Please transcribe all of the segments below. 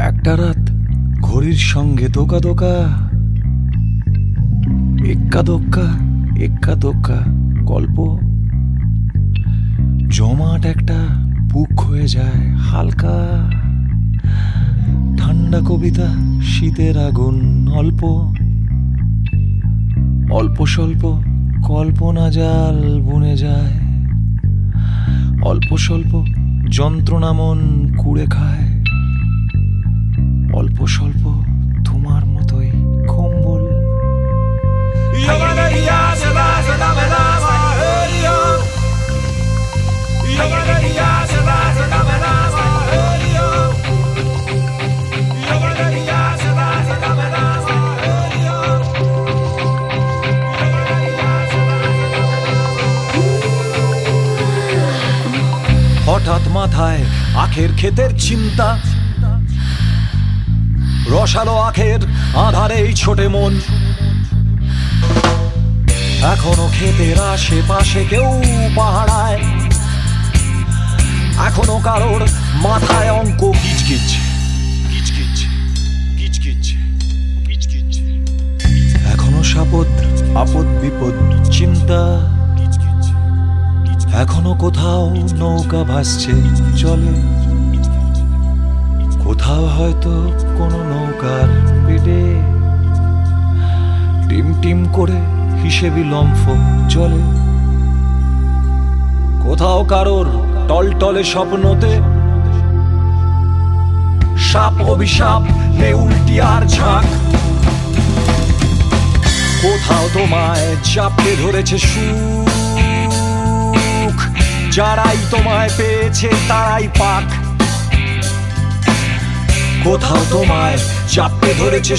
একটা রাত ঘড়ির সঙ্গে দোকা দোকা, এক্কা দোক্কা এক্কা দোক্কা গল্প। জমাট একটা বুক হয়ে যায় হালকা, ঠান্ডা কবিতা শীতের আগুন অল্প অল্প স্বল্প কল্পনা জাল বুনে যায়, অল্প স্বল্প যন্ত্রণা মন কুড়ে খায়, অল্প স্বল্প তোমার মতোই কম্বল। হঠাৎ মাথায় আখের ক্ষেতের চিন্তা, রসালো আখের আধারেই ছোটে মন। এখনো ক্ষেতের আশেপাশে কেউ পাহাড়ায়, এখনো কারোর মাথায় অঙ্ক কিচকিচ কিচকিচ কিচকিচ কিচকিচ। এখনো সাপদ আপদ বিপদ চিন্তা, এখনো কোথাও নৌকা ভাসছে চলে, কোথাও হয়তো কোনো নৌকার পেটে টিম টিম করে হিসেবি লম্ফ চলে। কোথাও কারোর টলটলে স্বপ্নতে সাপ অভিশাপ নেউলটি আর ঝাঁক। কোথাও তোমায় চাপড়ে ধরেছে সুখ, যারাই তোমায় পেয়েছে তারাই পাক। কোথাও তোমায় চাপড়ে ধরেছে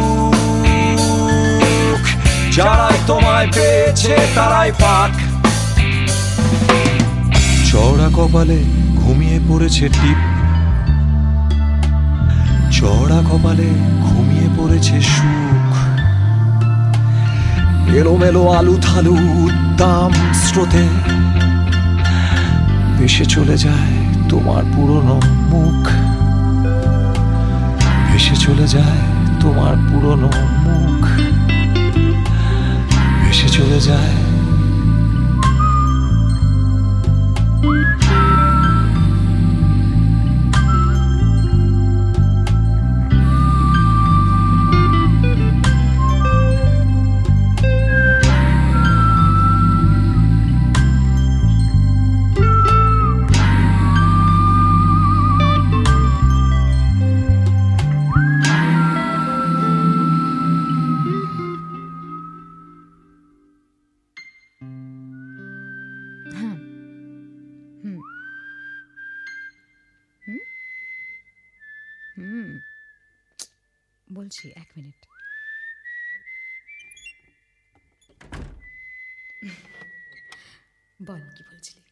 সুখ, যারাই তোমায় পেয়েছে তারাই পাক। চওড়া কপালে ঘুমিয়ে পড়েছে টিপ, চওড়া কপালে ঘুমিয়ে পড়েছে সুখ। এলোমেলো আলু থালু উদ্দাম স্রোতে ভেসে চলে যায় তোমার পুরনো মুখ, ভেসে চলে যায় তোমার পুরনো মুখ, ভেসে চলে যায়। বলছি 1 মিনিট। বল কি বলছিলি?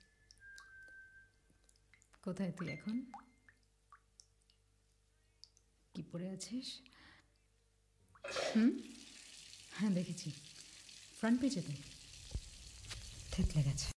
কোথায় তুই এখন? কি পড়ে আছিস? হ্যাঁ দেখেছি, ফ্রন্ট পেজে তো থেতলে গেছে।